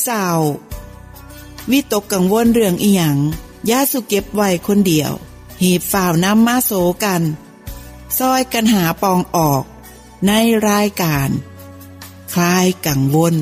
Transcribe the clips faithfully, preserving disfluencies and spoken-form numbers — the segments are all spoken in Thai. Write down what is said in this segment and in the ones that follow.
เศร้าวิตกกังวลเรื่องอีหยังอย่าสุเก็บไว้คนเดียวหีบฝ่าวนำมาโสกันซอยกันหาปองออกในรายการคลายกังวล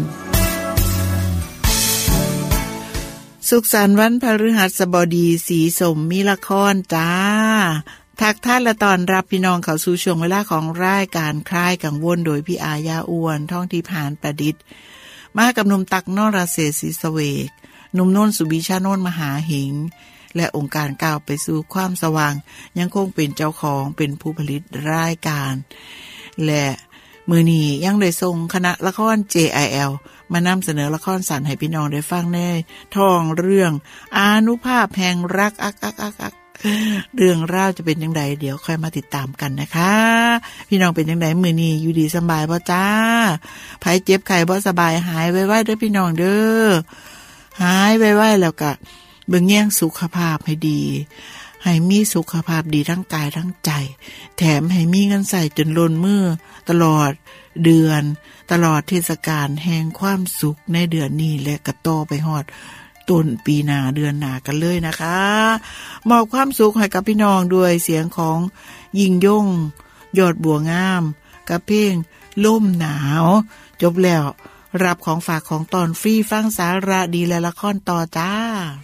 สุขสันต์วันพฤหัสบดีสีสมมีละครจ้าทักทายและตอนรับพี่น้องเข้าสู่ช่วงเวลาของรายการคลายกังวลโดยพี่อายาอ้วนท่องทิพย์หานประดิษฐ์มากับหนุ่มตักนรเศรษฐศรีสเวกหนุ่มโน่นสุบิชาโนนมหาหิงและองค์การก้าวไปสู่ความสว่างยังคงเป็นเจ้าของเป็นผู้ผลิตรายการและมื้อนี้ยังได้ส่งคณะละคร เจ ไอ แอล มานำเสนอละครสั้นให้พี่น้องได้ฟังในท้องเรื่องอานุภาพแห่งรักอักอักอักอักเรื่องราวจะเป็นจังไดเดี๋ยวค่อยมาติดตามกันนะคะพี่น้องเป็นจังไดมื้อนี้อยู่ดีสบายบ่จ้าไผเจ็บไข้บ่สบายหายไวๆเด้อพี่น้องเด้อหายไวๆแล้วก็เบิ่งแย่งสุขภาพให้ดีให้มีสุขภาพดีทั้งกายทั้งใจแถมให้มีเงินใส่จนล้นมือตลอดเดือนตลอดเทศกาลแห่งความสุขในเดือนนี้และก็ต่อไปฮอดต้นปีหน้าเดือนหน้ากันเลยนะคะมอบความสุขให้กับพี่น้องด้วยเสียงของยิ่งยงยอดบัวงามกับเพลงลมหนาวจบแล้วรับของฝากของตอนฟรีฟังสาระดีและละครต่อจ้า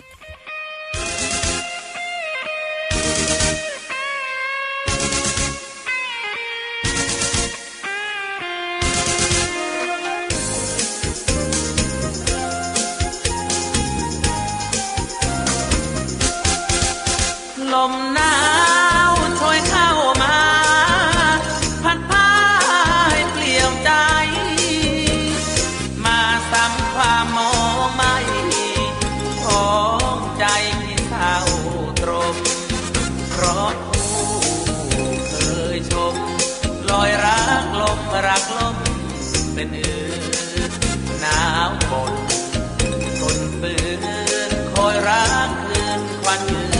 ลมหนาวโชยเข้ามาพัดพาให้เปลี่ยวใจมาซ้ำความมองไม่ของใจที่เศร้าตรมเพราะผู้เคยชมลอยรักลมรักลมเป็นอื่นหนาวบนคนปืนคอยรักคืนควันยืน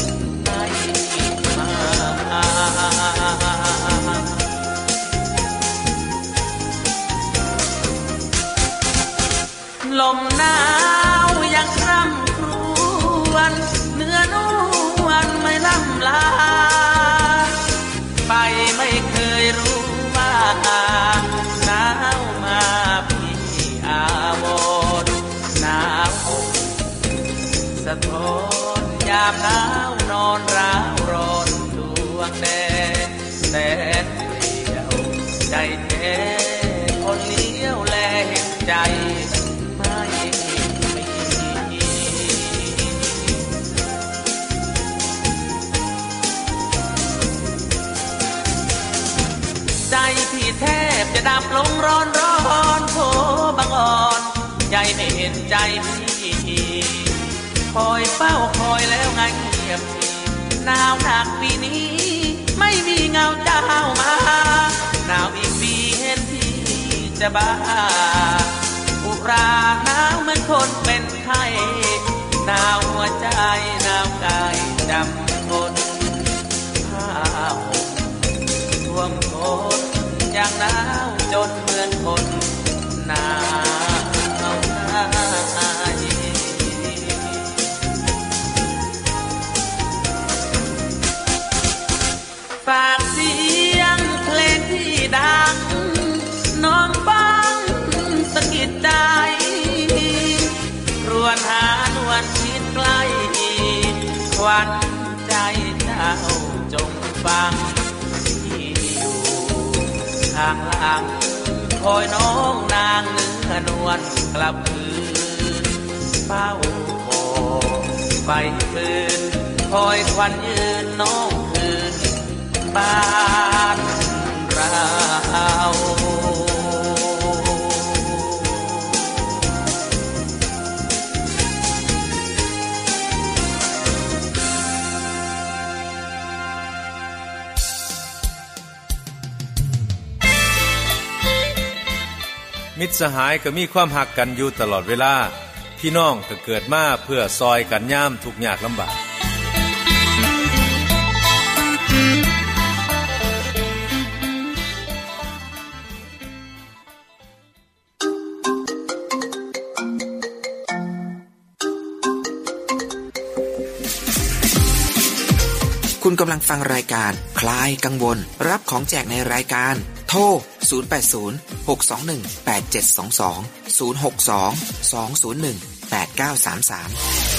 ลมหนาวยังคร่ำครวญเนื้อนวลไม่ล่ำลาไปไม่เคยรู้ว่าหนาวมาพี่อาวรหนาวสะท้อนยามหนาวนอนร้าวร้อนดวงแดงแสนเปลี่ยวใจแท้คนเลี้ยวแลเห็นใจไม่มีใจพี่แทบจะดับลงร้อนร้อนโผบังอ่อนใจไม่เห็นใจพี่คอยเฝ้าคอยแล้วไงเงียบหนาวหนักปีนี้ไม่มีเงาเจ้ามาหนาวอีกปีเห็นพี่จะบ้าอุราหนาวเหมือนคนเป็นไข้หนาวหัวใจหนาวกายจำทนผ้าห่มท่วมท้นอย่างหนาวจนเหมือนคนหนาวหายฝากเสียงเพลงที่ดังน้องฟังสะกิดใจรวนหานวลชิดใกล้ควันใจเจ้าจงฟังที่อยู่ข้างหลังคอยน้องนางเนื้อนวลกลับคืนเฝ้าคอยไฟฟืนคอยควันยืนน้องคืนบ้านเรามิตรสหายก็มีความหักกันอยู่ตลอดเวลาพี่น้องก็เกิดมาเพื่อซอยกันยามทุกข์ยากลำบากคุณกำลังฟังรายการคลายกังวลรับของแจกในรายการโทรศูนย์ แปด ศูนย์ หก สอง หนึ่ง แปด เจ็ด สอง สอง ศูนย์ หก สอง สอง ศูนย์ หนึ่ง แปด เก้า สาม สาม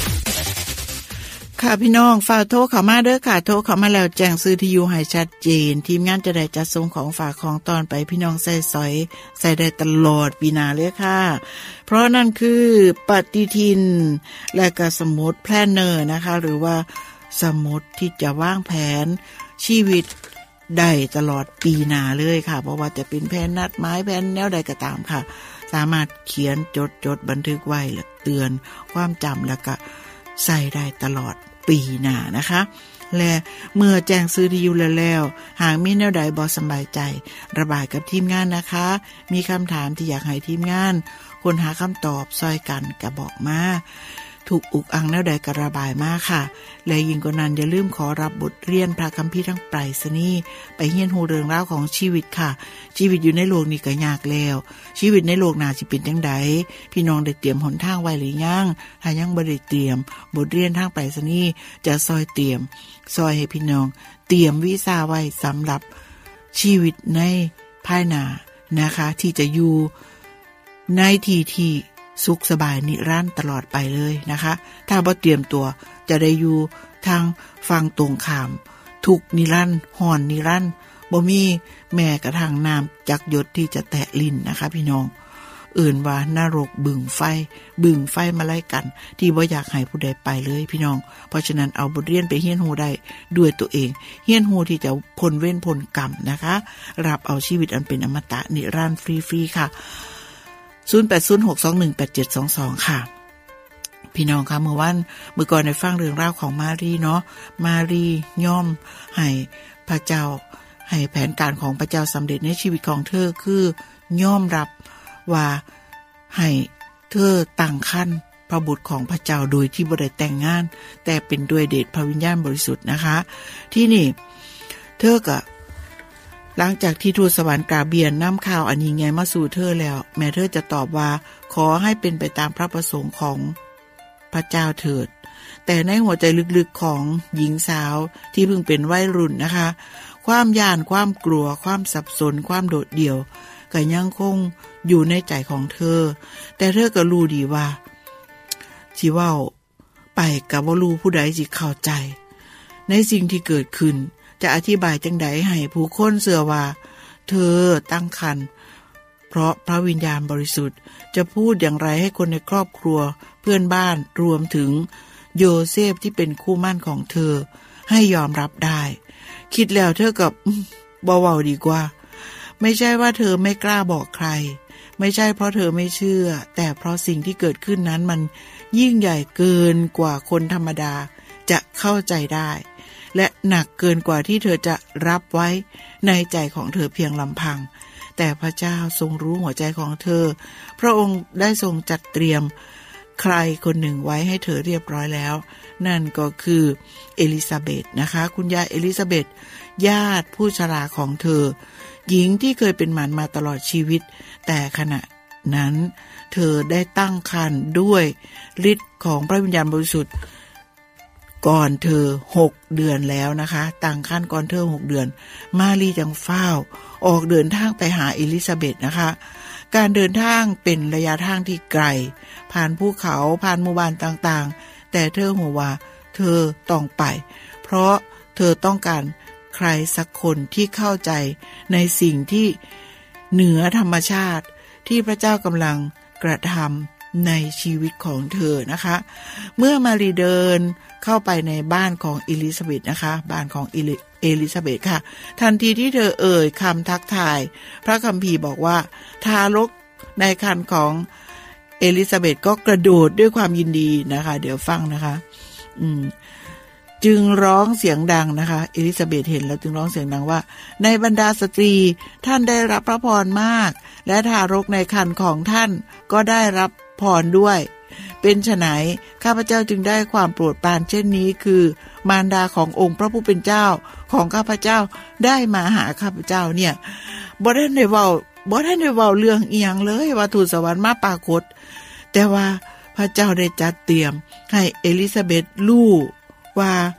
ค่ะพี่น้องฝากโทรเข้ามาเด้อค่ะโทรเข้ามาแล้วแจ้งซื้อที่อยู่ให้ชัดเจนทีมงานจะได้จัดส่งของฝากของตอนไปพี่น้องใส่สอยใส่ได้ตลอดปีหน้าเลยค่ะเพราะนั่นคือปฏิทินและก็สมุดแพลนเนอร์นะคะหรือว่าสมุดที่จะวางแผนชีวิตได้ตลอดปีหน้าเลยค่ะเพราะว่าจะเป็นแผนนัดหมายแผนแนวใดก็ตามค่ะสามารถเขียนจดจดบันทึกไว้และเตือนความจำแล้วก็ใส่ได้ตลอดปีหน้านะคะและเมื่อแจ้งซื้อที่อยู่แล้วหากมีแนวใดบ่สบายใจระบายกับทีมงานนะคะมีคำถามที่อยากให้ทีมงานค้นหาคำตอบซอยกันก็บอกมาถูกอุกอังแนวใดก็ระบายมาค่ะและยิ่งกว่านั้นอย่าลืมขอรับบทเรียนพระคัมภีร์ทั้งไปรษณีย์ไปเรียนรู้เรื่องราวของชีวิตค่ะชีวิตอยู่ในโลกนี้ก็ยากแล้วชีวิตในโลกหน้าสิเป็นจังไดพี่น้องได้เตรียมหนทางไว้หรือยังถ้ายังบ่ได้เตรียมบทเรียนทางไปรษณีย์จะซอยเตรียมซอยให้พี่น้องเตรียมวีซ่าไว้สำหรับชีวิตในภายหน้านะคะที่จะอยู่ในที่ที่สุขสบายนิรันดร์ตลอดไปเลยนะคะถ้าบ่เตรียมตัวจะได้อยู่ทางฝั่งตรงข้ามทุกนิรันดร์ฮ้อนนิรันดร์บ่มีแม้กระทั่งน้ำจักหยดที่จะแตะลิ้นนะคะพี่น้องเอื่นว่านรกบึงไฟบึงไฟมาไล่กันที่บ่อยากให้ผู้ใดไปเลยพี่น้องเพราะฉะนั้นเอาบทเรียนไปเรียนรู้ได้ด้วยตัวเองเรียนรู้ที่จะพ้นเวรพ้นกรรมนะคะรับเอาชีวิตอันเป็นอมตะนิรันดร์ฟรีๆค่ะศูนย์ แปด ศูนย์ หก สอง หนึ่ง แปด เจ็ด สอง สองค่ะพี่น้องคะเมื่อวันเมื่อก่อนได้ฟังเรื่องราวของมารีเนาะมารีย่อมให้พระเจ้าให้แผนการของพระเจ้าสำเร็จในชีวิตของเธอคือย่อมรับว่าให้เธอตั้งครรภ์พระบุตรของพระเจ้าโดยที่บ่ได้แต่งงานแต่เป็นด้วยเดชพระวิญญาณบริสุทธิ์นะคะที่นี่เธอก็หลังจากที่ทูตสวรรค์กราบเบียนนำข่าวอันยิ่งใหญ่มาสู่เธอแล้วแม่เธอจะตอบว่าขอให้เป็นไปตามพระประสงค์ของพระเจ้าเถิดแต่ในหัวใจลึกๆของหญิงสาวที่เพิ่งเป็นวัยรุ่นนะคะความย่านความกลัวความสับสนความโดดเดี่ยวก็ยังคงอยู่ในใจของเธอแต่เธอก็รู้ดีว่าสิเว้าไปก็บ่รู้ผู้ใดสิเข้าใจในสิ่งที่เกิดขึ้นจะอธิบายจังไดให้ผู้คนเชื่อว่าเธอตั้งครรภ์เพราะพระวิญญาณบริสุทธิ์จะพูดอย่างไรให้คนในครอบครัวเพื่อนบ้านรวมถึงโยเซฟที่เป็นคู่มั่นของเธอให้ยอมรับได้คิดแล้วเธอกับบ่เว้าดีกว่าไม่ใช่ว่าเธอไม่กล้าบอกใครไม่ใช่เพราะเธอไม่เชื่อแต่เพราะสิ่งที่เกิดขึ้นนั้นมันยิ่งใหญ่เกินกว่าคนธรรมดาจะเข้าใจได้และหนักเกินกว่าที่เธอจะรับไว้ในใจของเธอเพียงลำพังแต่พระเจ้าทรงรู้หัวใจของเธอพระองค์ได้ทรงจัดเตรียมใครคนหนึ่งไว้ให้เธอเรียบร้อยแล้วนั่นก็คือเอลิซาเบธนะคะคุณยายเอลิซาเบธญาติผู้ชราของเธอหญิงที่เคยเป็นหมันมาตลอดชีวิตแต่ขณะนั้นเธอได้ตั้งครรภ์ด้วยฤทธิ์ของพระวิญญาณบริสุทธิ์ก่อนเธอหกเดือนแล้วนะคะตั้งครรภ์ก่อนเธอหกเดือนมารีจังเฝ้าออกเดินทางไปหาเอลิซาเบธนะคะการเดินทางเป็นระยะทางที่ไกลผ่านภูเขาผ่านหมู่บ้านต่างๆแต่เธอหัวว่าเธอต้องไปเพราะเธอต้องการใครสักคนที่เข้าใจในสิ่งที่เหนือธรรมชาติที่พระเจ้ากำลังกระทำในชีวิตของเธอนะคะเมื่อมารีเดินเข้าไปในบ้านของเอลิซาเบธนะคะบ้านของเอลิซาเบธค่ะทันทีที่เธอเอ่ยคำทักทายพระคัมภีร์บอกว่าทารกในครรภ์ของเอลิซาเบธก็กระโดดด้วยความยินดีนะคะเดี๋ยวฟังนะคะอืมจึงร้องเสียงดังนะคะเอลิซาเบธเห็นแล้วจึงร้องเสียงดังว่าในบรรดาสตรีท่านได้รับพระพรมากและทารกในครรภ์ของท่านก็ได้รับพรด้วยเป็นไฉนข้าพเจ้าจึงได้ความโปรดปรานเช่นนี้คือมารดาขององค์พระผู้เป็นเจ้าของข้าพเจ้าได้มาหาข้าพเจ้าเนี่ยบ่ได้ได้เว้าบ่ได้ได้เว้าเรื่องอีหยังเลยว่าทูตสวรรค์มาปรากฏแต่ว่าพระเจ้าได้จัดเตรียมให้เอลิซาเบธรู้ว่า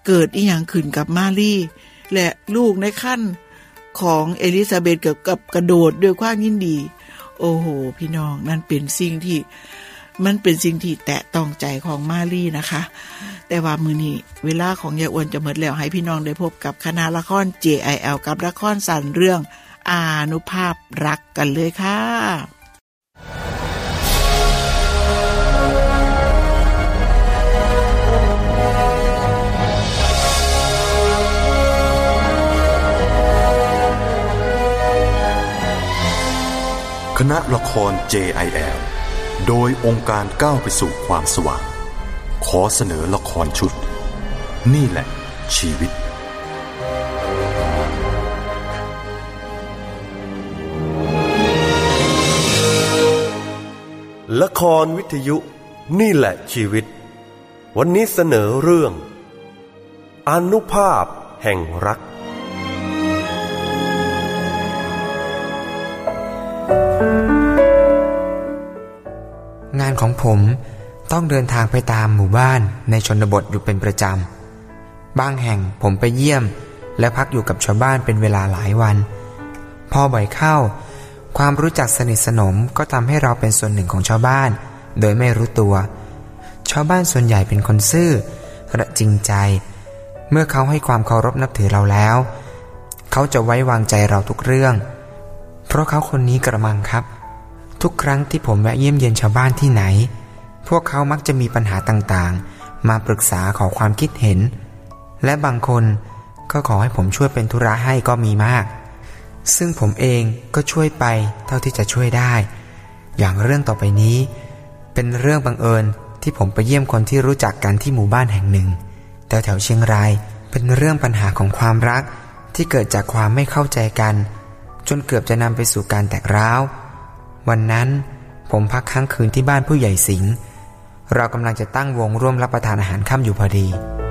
เกิดอีหยังขึ้นกับมารีและลูกในครรภ์ของเอลิซาเบธกับกับกระโดดด้วยความยินดีโอ้โหพี่น้องนั่นเป็นสิ่งที่มันเป็นสิ่งที่แตะต้องใจของมารีนะคะแต่ว่ามื้อนี้เวลาของยายอ้วนจะหมดแล้วให้พี่น้องได้พบกับคณะละคร เจ ไอ แอล กับละครสั้นเรื่องอานุภาพรักกันเลยค่ะคณะละคร เจ ไอ แอล โดยองค์การก้าวไปสู่ความสว่างขอเสนอละครชุดนี่แหละชีวิตละครวิทยุนี่แหละชีวิตวันนี้เสนอเรื่องอานุภาพแห่งรักงานของผมต้องเดินทางไปตามหมู่บ้านในชนบทอยู่เป็นประจำบางแห่งผมไปเยี่ยมและพักอยู่กับชาวบ้านเป็นเวลาหลายวันพอบ่อยเข้าความรู้จักสนิทสนมก็ทำให้เราเป็นส่วนหนึ่งของชาวบ้านโดยไม่รู้ตัวชาวบ้านส่วนใหญ่เป็นคนซื่อและจริงใจเมื่อเขาให้ความเคารพนับถือเราแล้วเขาจะไว้วางใจเราทุกเรื่องเพราะเขาคนนี้กระมังครับทุกครั้งที่ผมแวะเยี่ยมเยียนชาวบ้านที่ไหนพวกเขามักจะมีปัญหาต่างๆมาปรึกษาขอความคิดเห็นและบางคนก็ขอให้ผมช่วยเป็นธุระให้ก็มีมากซึ่งผมเองก็ช่วยไปเท่าที่จะช่วยได้อย่างเรื่องต่อไปนี้เป็นเรื่องบังเอิญที่ผมไปเยี่ยมคนที่รู้จักกันที่หมู่บ้านแห่งหนึ่งแถวแถวเชียงรายเป็นเรื่องปัญหาของความรักที่เกิดจากความไม่เข้าใจกันจนเกือบจะนำไปสู่การแตกร้าววันนั้นผมพักค้างคืนที่บ้านผู้ใหญ่สิงห์เรากำลังจะตั้งวงร่วมรับประทานอาหารค่ำอยู่พอดี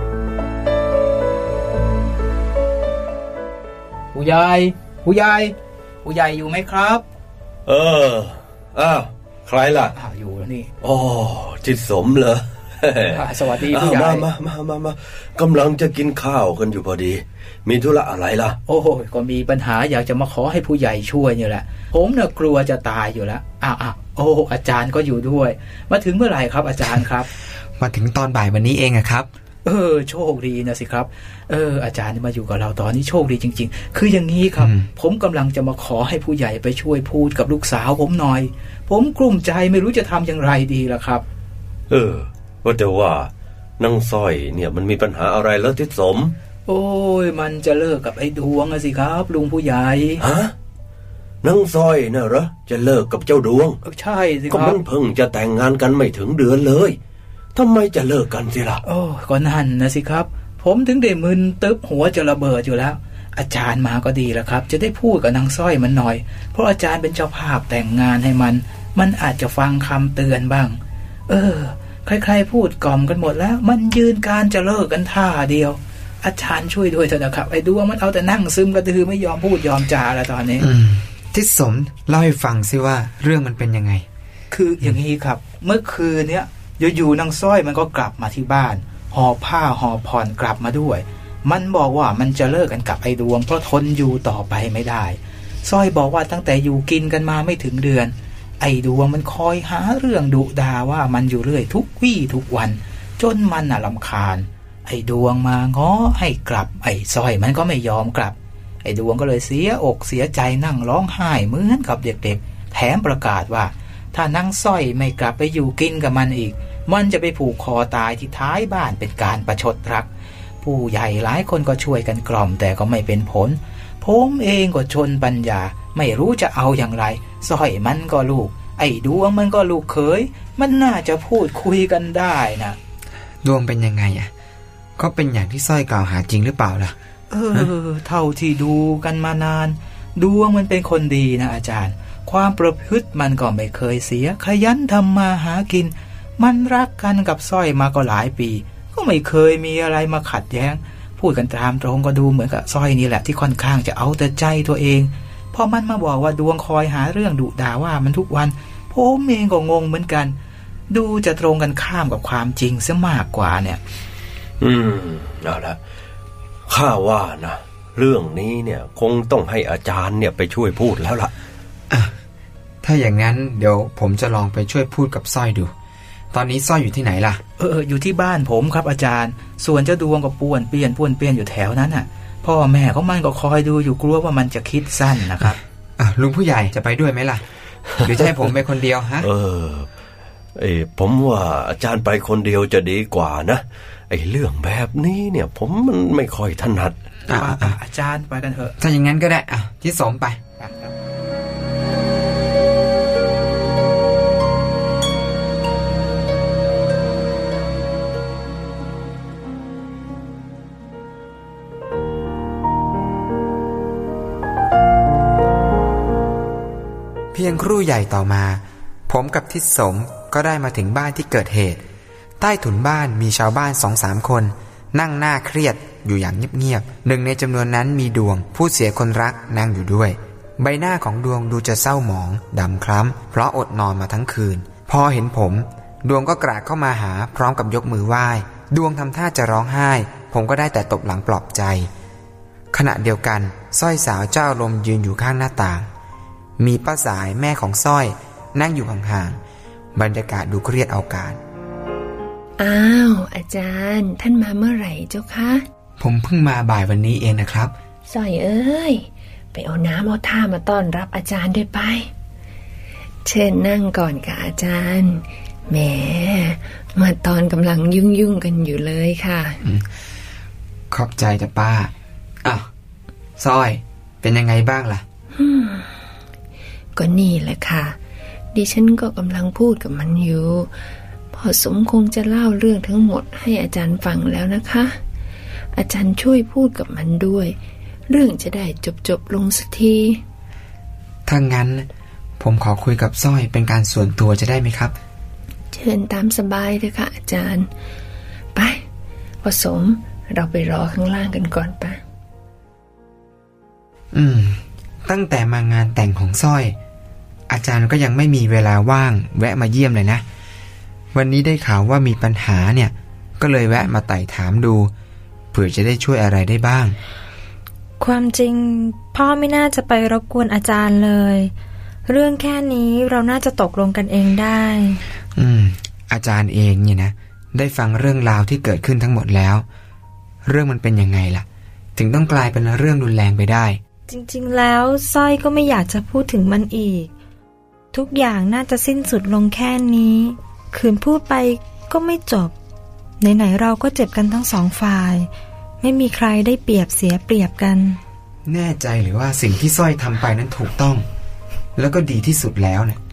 ผู้ใหญ่ผู้ใหญ่ผู้ใหญ่อยู่ไหมครับเอออ้าวใครล่ะอ้าวอยู่แล้วนี่อ๋อจิตสมเหรอสวัสดีผู้ใหญ่มามามามา มากำลังจะกินข้าวกันอยู่พอดีมีธุระอะไรล่ะโอ้โหก็มีปัญหาอยากจะมาขอให้ผู้ใหญ่ช่วยนี่แหละผมน่ะกลัวจะตายอยู่แล้วอ้าวอ้าวโอ้อาจารย์ก็อยู่ด้วยมาถึงเมื่อไหร่ครับอาจารย์ครับมาถึงตอนบ่ายวันนี้เองอะครับเออโชคดีนะสิครับเอออาจารย์มาอยู่กับเราตอนนี้โชคดีจริงๆคืออย่างนี้ครับผมกำลังจะมาขอให้ผู้ใหญ่ไปช่วยพูดกับลูกสาวผมหน่อยผมกลุ้มใจไม่รู้จะทำอย่างไรดีล่ะครับเออว่าแต่ว่านางสร้อยเนี่ยมันมีปัญหาอะไรแล้วทิศสมโอ้ยมันจะเลิกกับไอ้ดวงอะสิครับลุงผู้ใหญ่ฮะนางสร้อยน่ะเหรอจะเลิกกับเจ้าดวงใช่สิครับก็มันเพิ่งจะแต่งงานกันไม่ถึงเดือนเลยทำไมจะเลิกกันสิล่ะโอ้ก็นั่นนะสิครับผมถึงได้มึนตึ๊บหัวจะระเบิดอยู่แล้วอาจารย์มาก็ดีแล้วครับจะได้พูดกับนางสร้อยมันหน่อยเพราะอาจารย์เป็นเจ้าภาพแต่งงานให้มันมันอาจจะฟังคำเตือนบ้างเออใครๆพูดกล่อมกันหมดแล้วมันยืนการจะเลิกกันท่าเดียวอาจารย์ช่วยด้วยเถอะนะครับไอ้ดวงมันเอาแต่นั่งซึมกระตือไม่ยอมพูดยอมจาแล้วตอนนี้ทิศสมเล่าให้ฟังสิว่าเรื่องมันเป็นยังไงคืออย่างนี้ครับเมื่อคืนเนี้ยอยู่ๆนางสร้อยมันก็กลับมาที่บ้านห่อผ้าห่อผ่อนกลับมาด้วยมันบอกว่ามันจะเลิกกันกับไอ้ดวงเพราะทนอยู่ต่อไปไม่ได้สร้อยบอกว่าตั้งแต่อยู่กินกันมาไม่ถึงเดือนไอ้ดวงมันคอยหาเรื่องดุด่าว่ามันอยู่เรื่อยทุกวี่ทุกวันจนมันน่ะรำคาญไอ้ดวงมาง้อให้กลับไอ้สร้อยมันก็ไม่ยอมกลับไอ้ดวงก็เลยเสียอกเสียใจนั่งร้องไห้เหมือนกับเด็กๆแถมประกาศว่าถ้านางสร้อยไม่กลับไปอยู่กินกับมันอีกมันจะไปผูกคอตายที่ท้ายบ้านเป็นการประชดรักผู้ใหญ่หลายคนก็ช่วยกันกล่อมแต่ก็ไม่เป็นผลผมเองก็ชนปัญญาไม่รู้จะเอาอย่างไรสร้อยมันก็ลูกไอ้ดวงมันก็ลูกเขยมันน่าจะพูดคุยกันได้นะดวงเป็นยังไงอ่ะก็เป็นอย่างที่สร้อยกล่าวหาจริงหรือเปล่าล่ะเออเท่าที่ดูกันมานานดวงมันเป็นคนดีนะอาจารย์ความประพฤติมันก็ไม่เคยเสียขยันทำมาหากินมันรักกันกับสร้อยมาก็หลายปีก็ไม่เคยมีอะไรมาขัดแย้งพูดกันตามตรงก็ดูเหมือนกับสร้อยนี่แหละที่ค่อนข้างจะเอาแต่ใจตัวเองพอมันมาบอกว่าดวงคอยหาเรื่องดุด่าว่ามันทุกวันผมเองก็งงเหมือนกันดูจะตรงกันข้ามกับความจริงซะมากกว่าเนี่ยอืมเอาละข้าว่านะเรื่องนี้เนี่ยคงต้องให้อาจารย์เนี่ยไปช่วยพูดแล้วล่ะอ่ะถ้าอย่างนั้นเดี๋ยวผมจะลองไปช่วยพูดกับสร้อยดูตอนนี้สร้อยอยู่ที่ไหนล่ะเอออยู่ที่บ้านผมครับอาจารย์ส่วนเจ้าดวงก็ป้วนเปี้ยนป้วนเปี้ยนอยู่แถวนั้นน่ะพ่อแม่ของมันก็คอยดูอยู่กลัวว่ามันจะคิดสั้นนะครับอ่ะลุงผู้ใหญ่จะไปด้วยไหมล่ะหรือจะให้ผมไปคนเดียวฮะเออเออผมว่าอาจารย์ไปคนเดียวจะดีกว่านะไอ้เรื่องแบบนี้เนี่ยผมมันไม่ค่อยถนัดอ่ะอาจารย์ไปกันเถอะถ้าอย่างนั้นก็ได้อ่ะที่สมไปเพียงครู่ใหญ่ต่อมาผมกับทิศสมก็ได้มาถึงบ้านที่เกิดเหตุใต้ถุนบ้านมีชาวบ้านสองสามคนนั่งหน้าเครียดอยู่อย่างเงียบๆหนึ่งในจำนวนนั้นมีดวงผู้เสียคนรักนั่งอยู่ด้วยใบหน้าของดวงดูจะเศร้าหมองดำคล้ำเพราะอดนอนมาทั้งคืนพอเห็นผมดวงก็กราดเข้ามาหาพร้อมกับยกมือไหว้ดวงทำท่าจะร้องไห้ผมก็ได้แต่ตบหลังปลอบใจขณะเดียวกันสร้อยสาวเจ้าลมยืนอยู่ข้างหน้าต่างมีป้าสายแม่ของสร้อยนั่งอยู่ห่างๆบรรยากาศดูเครียดเอาการอ้าวอาจารย์ท่านมาเมื่อไหร่เจ้าคะผมเพิ่งมาบ่ายวันนี้เองนะครับสร้อยเอ้ยไปเอาน้ำเอาท่ามาต้อนรับอาจารย์ด้วยไปเชิญนั่งก่อนค่ะอาจารย์แหมมาตอนกำลังยุ่งยุ่งกันอยู่เลยค่ะขอบใจจ้ะป้าอ้าวสร้อยเป็นยังไงบ้างล่ะก็นี่แหละค่ะดิฉันก็กำลังพูดกับมันอยู่พอสมคงจะเล่าเรื่องทั้งหมดให้อาจารย์ฟังแล้วนะคะอาจารย์ช่วยพูดกับมันด้วยเรื่องจะได้จบๆลงสักทีถ้างั้นผมขอคุยกับสร้อยเป็นการส่วนตัวจะได้ไหมครับเชิญตามสบายเลยค่ะอาจารย์ไปผสมเราไปรอข้างล่างกันก่อนปะอืมตั้งแต่มางานแต่งของสร้อยอาจารย์ก็ยังไม่มีเวลาว่างแวะมาเยี่ยมเลยนะวันนี้ได้ข่าวว่ามีปัญหาเนี่ยก็เลยแวะมาไต่ถามดูเผื่อจะได้ช่วยอะไรได้บ้างความจริงพ่อไม่น่าจะไปรบกวนอาจารย์เลยเรื่องแค่นี้เราน่าจะตกลงกันเองได้อืมอาจารย์เองเนี่ยนะได้ฟังเรื่องราวที่เกิดขึ้นทั้งหมดแล้วเรื่องมันเป็นยังไงล่ะถึงต้องกลายเป็นเรื่องรุนแรงไปได้จริงๆแล้วสร้อยก็ไม่อยากจะพูดถึงมันอีกทุกอย่างน่าจะสิ้นสุดลงแค่นี้ขืนพูดไปก็ไม่จบไหนๆเราก็เจ็บกันทั้งสองฝ่ายไม่มีใครได้เปรียบเสียเปรียบกันแน่ใจหรือว่าสิ่งที่สร้อยทำไปนั้นถูกต้องแล้วก็ดีที่สุดแล้วเนี่ย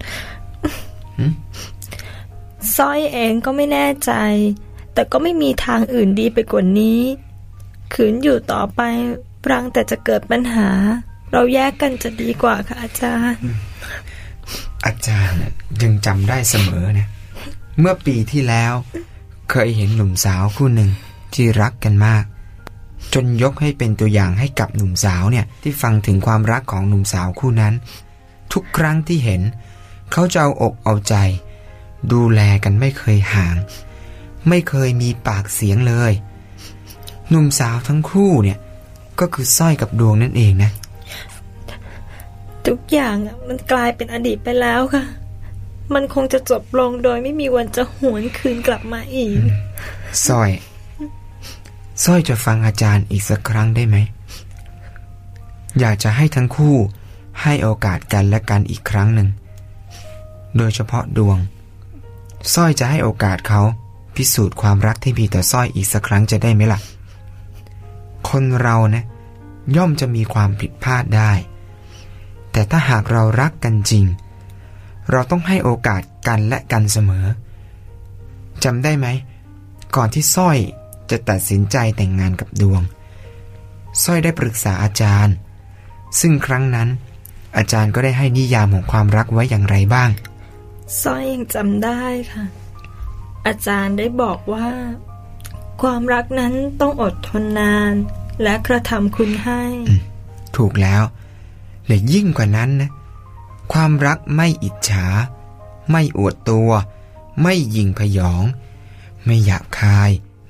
สร้อยเองก็ไม่แน่ใจแต่ก็ไม่มีทางอื่นดีไปกว่านี้ขืนอยู่ต่อไปปรางแต่จะเกิดปัญหาเราแยกกันจะดีกว่าค่ะอาจารย์อาจารย์ยังจำได้เสมอเนี่ยเมื่อปีที่แล้วเคยเห็นหนุ่มสาวคู่หนึ่งที่รักกันมากจนยกให้เป็นตัวอย่างให้กับหนุ่มสาวเนี่ยที่ฟังถึงความรักของหนุ่มสาวคู่นั้นทุกครั้งที่เห็นเขาจะเอาอกเอาใจดูแลกันไม่เคยห่างไม่เคยมีปากเสียงเลยหนุ่มสาวทั้งคู่เนี่ยก็คือสร้อยกับดวงนั่นเองนะทุกอย่างมันกลายเป็นอดีตไปแล้วค่ะมันคงจะจบลงโดยไม่มีวันจะหวนคืนกลับมาอีกสร้อยสร้อยจะฟังอาจารย์อีกสักครั้งได้ไหมอยากจะให้ทั้งคู่ให้โอกาสกันและกันอีกครั้งหนึ่งโดยเฉพาะดวงสร้อยจะให้โอกาสเขาพิสูจน์ความรักที่มีต่อสร้อยอีกสักครั้งจะได้ไหมล่ะคนเรานะย่อมจะมีความผิดพลาดได้แต่ถ้าหากเรารักกันจริงเราต้องให้โอกาสกันและกันเสมอจำได้ไหมก่อนที่สร้อยจะตัดสินใจแต่งงานกับดวงสร้อยได้ปรึกษาอาจารย์ซึ่งครั้งนั้นอาจารย์ก็ได้ให้นิยามของความรักไว้อย่างไรบ้างสร้อยยังจำได้ค่ะอาจารย์ได้บอกว่าความรักนั้นต้องอดทนนานและกระทำคุณให้ถูกแล้วและยิ่งกว่านั้นนะความรักไม่อิจฉาไม่อวดตัวไม่หยิ่งพยองไม่หยาบคาย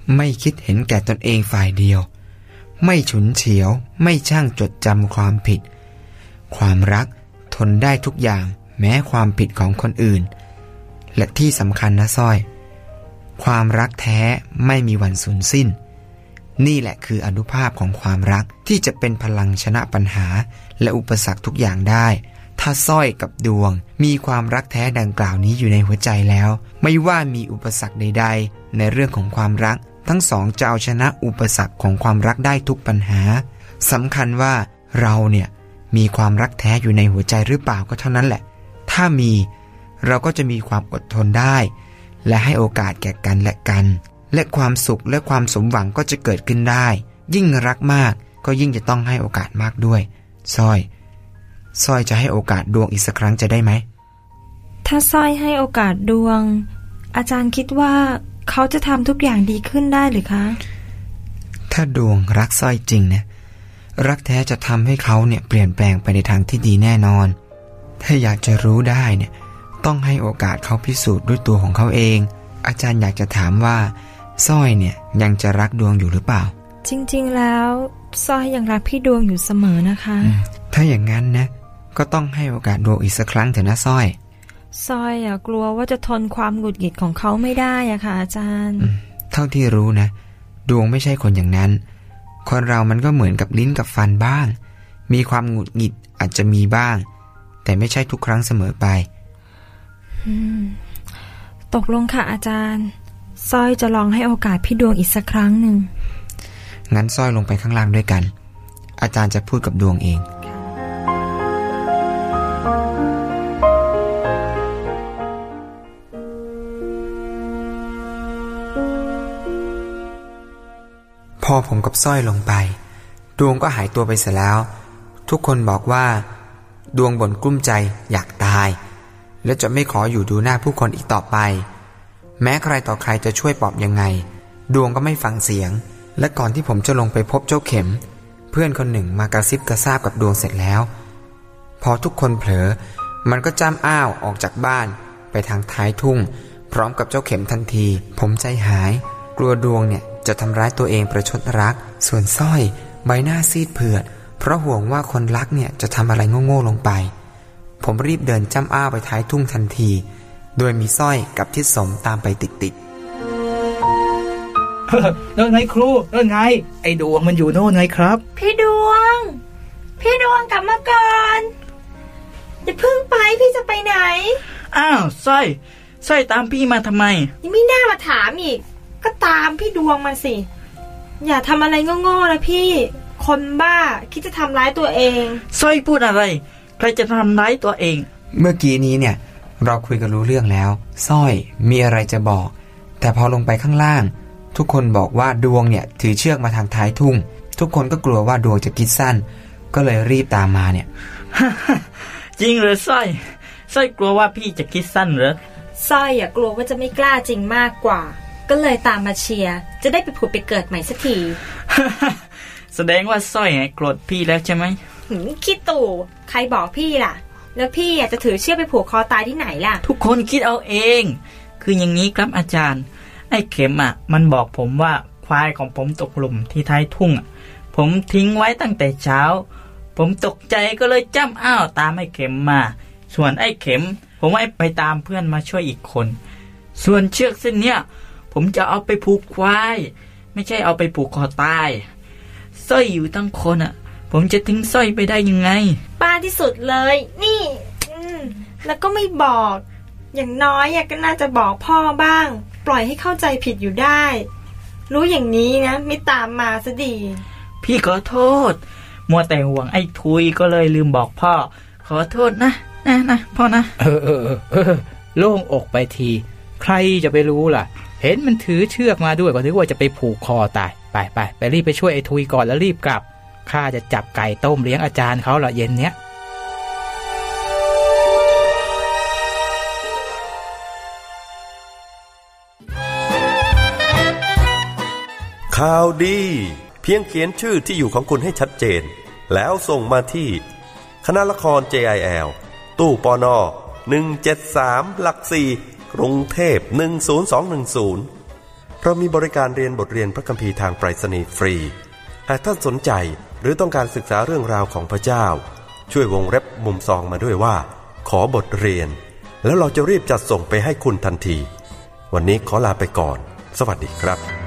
ไม่คิดเห็นแก่ตนเองฝ่ายเดียวไม่ฉุนเฉียวไม่ช่างจดจำความผิดความรักทนได้ทุกอย่างแม้ความผิดของคนอื่นและที่สำคัญนะสร้อยความรักแท้ไม่มีวันสูญสิ้นนี่แหละคืออานุภาพของความรักที่จะเป็นพลังชนะปัญหาและอุปสรรคทุกอย่างได้ถ้าสร้อยกับดวงมีความรักแท้ดังกล่าวนี้อยู่ในหัวใจแล้วไม่ว่ามีอุปสรรคใดๆในเรื่องของความรักทั้งสองจะเอาชนะอุปสรรคของความรักได้ทุกปัญหาสำคัญว่าเราเนี่ยมีความรักแท้อยู่ในหัวใจหรือเปล่าก็เท่านั้นแหละถ้ามีเราก็จะมีความอดทนได้และให้โอกาสแก่กันและกันและความสุขและความสมหวังก็จะเกิดขึ้นได้ยิ่งรักมากก็ยิ่งจะต้องให้โอกาสมากด้วยสร้อยสร้อยจะให้โอกาสดวงอีกสักครั้งจะได้ไหมถ้าสร้อยให้โอกาสดวงอาจารย์คิดว่าเขาจะทำทุกอย่างดีขึ้นได้หรือคะถ้าดวงรักสร้อยจริงเนี่ยรักแท้จะทำให้เขาเนี่ยเปลี่ยนแปลงไปในทางที่ดีแน่นอนถ้าอยากจะรู้ได้เนี่ยต้องให้โอกาสเขาพิสูจน์ด้วยตัวของเขาเองอาจารย์อยากจะถามว่าสร้อยเนี่ยยังจะรักดวงอยู่หรือเปล่าจริงๆแล้วสร้อยยังรักพี่ดวงอยู่เสมอนะคะถ้าอย่างนั้นนะก็ต้องให้โอกาสดวงอีกสักครั้งเถอะนะสร้อยสร้อยอะกลัวว่าจะทนความหงุดหงิดของเขาไม่ได้อะค่ะอาจารย์เท่าที่รู้นะดวงไม่ใช่คนอย่างนั้นคนเรามันก็เหมือนกับลิ้นกับฟันบ้างมีความหงุดหงิดอาจจะมีบ้างแต่ไม่ใช่ทุกครั้งเสมอไปตกลงค่ะอาจารย์สร้อยจะลองให้โอกาสพี่ดวงอีกสักครั้งหนึ่งงั้นสร้อยลงไปข้างล่างด้วยกันอาจารย์จะพูดกับดวงเองพอผมกับสร้อยลงไปดวงก็หายตัวไปเสียแล้วทุกคนบอกว่าดวงบ่นกลุ้มใจอยากตายและจะไม่ขออยู่ดูหน้าผู้คนอีกต่อไปแม้ใครต่อใครจะช่วยปลอบยังไงดวงก็ไม่ฟังเสียงและก่อนที่ผมจะลงไปพบเจ้าเข็มเพื่อนคนหนึ่งมากระซิบกระซาบกับดวงเสร็จแล้วพอทุกคนเผลอมันก็จ้ำอ้าวออกจากบ้านไปทางท้ายทุ่งพร้อมกับเจ้าเข็มทันทีผมใจหายกลัวดวงเนี่ยจะทำร้ายตัวเองประชดรักส่วนสร้อยใบหน้าซีดเผือดเพราะห่วงว่าคนรักเนี่ยจะทำอะไรโง่ๆลงไปผมรีบเดินจ้ำอ้าวไปท้ายทุ่งทันทีโดยมีสร้อยกับทิศสมตามไปติดๆนั่นไงครูนั่นไงไอ้ดวงมันอยู่โน่นไงครับพี่ดวงพี่ดวงกลับมาก่อนอย่าเพิ่งไปพี่จะไปไหนอ้าวสร้อยสร้อยตามพี่มาทำไมยังไม่น่ามาถามอีกก็ตามพี่ดวงมาสิอย่าทำอะไรโง่ๆนะพี่คนบ้าคิดจะทำร้ายตัวเองสร้อยพูดอะไรใครจะทำร้ายตัวเองเมื่อกี้นี้เนี่ยเราคุยกันรู้เรื่องแล้วสร้อยมีอะไรจะบอกแต่พอลงไปข้างล่างทุกคนบอกว่าดวงเนี่ยถือเชือกมาทางท้ายทุ่งทุกคนก็กลัวว่าดวงจะคิดสั้นก็เลยรีบตามมาเนี่ยจริงเหรอสร้อยสร้อยกลัวว่าพี่จะคิดสั้นเหรอสร้อยอย่ากลัวว่าจะไม่กล้าจริงมากกว่าก็เลยตามมาเชียร์จะได้ไปผุดไปเกิดใหม่สักทีแสดงว่าสร้อยโกรธพี่แล้วใช่ไหมคิดตู่ใครบอกพี่ล่ะแล้วพี่จะถือเชือกไปผูกคอตายที่ไหนล่ะทุกคนคิดเอาเองคืออย่างนี้ครับอาจารย์ไอ้เข็มอ่ะมันบอกผมว่าควายของผมตกหลุมที่ท้ายทุ่งอ่ะผมทิ้งไว้ตั้งแต่เช้าผมตกใจก็เลยจ้ำอ้าวตามไอ้เข็มมาส่วนไอ้เข็มผมให้ไปตามเพื่อนมาช่วยอีกคนส่วนเชือกเส้นเนี้ยผมจะเอาไปผูกควายไม่ใช่เอาไปผูกคอตายสร้อยอยู่ตั้งคนอ่ะผมจะทิ้งสร้อยไปได้ยังไงป้าที่สุดเลยนี่อืมแล้วก็ไม่บอกอย่างน้อยก็น่าจะบอกพ่อบ้างปล่อยให้เข้าใจผิดอยู่ได้รู้อย่างนี้นะไม่ตามมาซะดีพี่ขอโทษมัวแต่ห่วงไอ้ทุยก็เลยลืมบอกพ่อขอโทษนะนะนะพ่อนะเออเออเออโล่งอกไปทีใครจะไปรู้ล่ะเห็นมันถือเชือกมาด้วยก็นึกว่าจะไปผูกคอตายไปไปไปรีบไปช่วยไอ้ทุยก่อนแล้วรีบกลับข้าจะจับไก่ต้มเลี้ยงอาจารย์เขาละเย็นเนี้ยข่าวดีเพียงเขียนชื่อที่อยู่ของคุณให้ชัดเจนแล้วส่งมาที่คณะละคร เจ ไอ แอล ตู้ปนหนึ่งเจ็ดสามหลักสี่กรุงเทพหนึ่งศูนย์สองหนึ่งศูนย์เรามีบริการเรียนบทเรียนพระคัมภีร์ทางไปรษณีย์ฟรีหากท่านสนใจหรือต้องการศึกษาเรื่องราวของพระเจ้าช่วยวงเล็บมุมซองมาด้วยว่าขอบทเรียนแล้วเราจะรีบจัดส่งไปให้คุณทันทีวันนี้ขอลาไปก่อนสวัสดีครับ